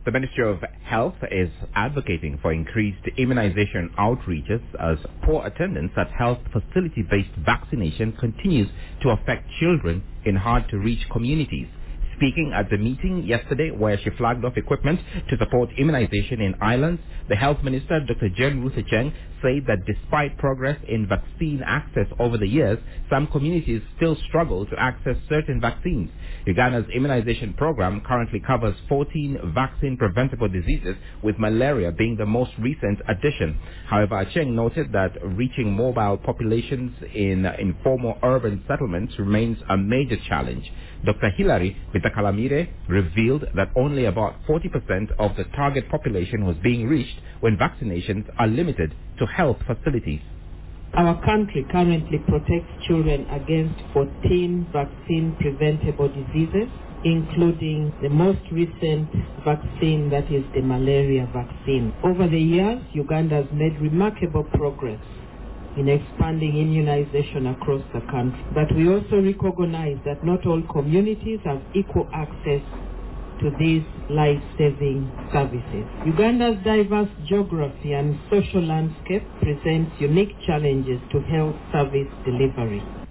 The Ministry of Health is advocating for increased immunization outreaches as poor attendance at health facility-based vaccination continues to affect children in hard-to-reach communities. Speaking at the meeting yesterday where she flagged off equipment to support immunization in islands, the Health Minister, Dr. Jen Ruth Acheng, said that despite progress in vaccine access over the years, some communities still struggle to access certain vaccines. Uganda's immunization program currently covers 14 vaccine-preventable diseases, with malaria being the most recent addition. However, Acheng noted that reaching mobile populations in informal urban settlements remains a major challenge. Dr. Hilary Bitakalamire revealed that only about 40% of the target population was being reached when vaccinations are limited to health facilities. Our country currently protects children against 14 vaccine-preventable diseases, including the most recent vaccine, that is the malaria vaccine. Over the years, Uganda has made remarkable progress in expanding immunization across the country. But we also recognize that not all communities have equal access to these life-saving services. Uganda's diverse geography and social landscape presents unique challenges to health service delivery.